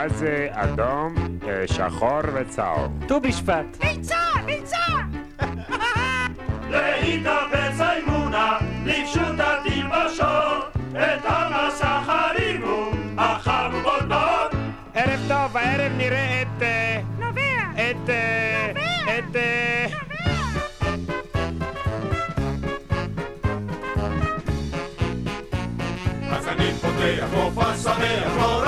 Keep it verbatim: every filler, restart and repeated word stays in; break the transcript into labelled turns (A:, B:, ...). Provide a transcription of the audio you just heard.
A: מה זה אדום, שחור וצהוב?
B: ט"ו בשבט.
C: ביצה, ביצה!
D: להתאפס האמונה, לפשוט התלבשות, את המסך הרימו, החם ובולטות.
A: ערב טוב, הערב נראה את...
C: נובע!
A: את...
C: נובע!
A: את...
D: אז אני פותח מופע שמח,